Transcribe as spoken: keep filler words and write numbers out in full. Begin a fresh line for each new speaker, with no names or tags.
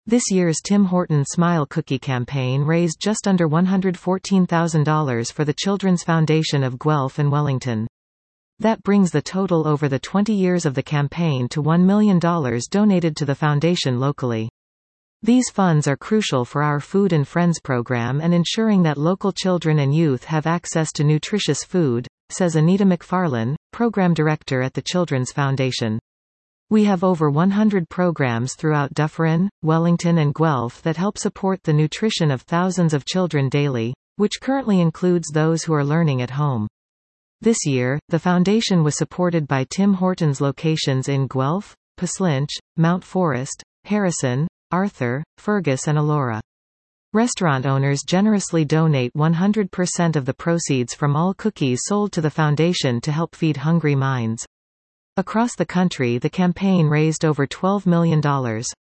This year's Tim Horton Smile Cookie campaign raised just under one hundred fourteen thousand dollars for the Children's Foundation of Guelph and Wellington. That brings the total over the twenty years of the campaign to one million dollars donated to the foundation locally. These funds are crucial for our Food and Friends program and ensuring that local children and youth have access to nutritious food, says Anita McFarlane, Program Director at the Children's Foundation. We have over one hundred programs throughout Dufferin, Wellington and Guelph that help support the nutrition of thousands of children daily, which currently includes those who are learning at home. This year, the foundation was supported by Tim Hortons locations in Guelph, Plislinch, Mount Forest, Harrison, Arthur, Fergus and Elora. Restaurant owners generously donate one hundred percent of the proceeds from all cookies sold to the foundation to help feed hungry minds. Across the country, the campaign raised over twelve million dollars.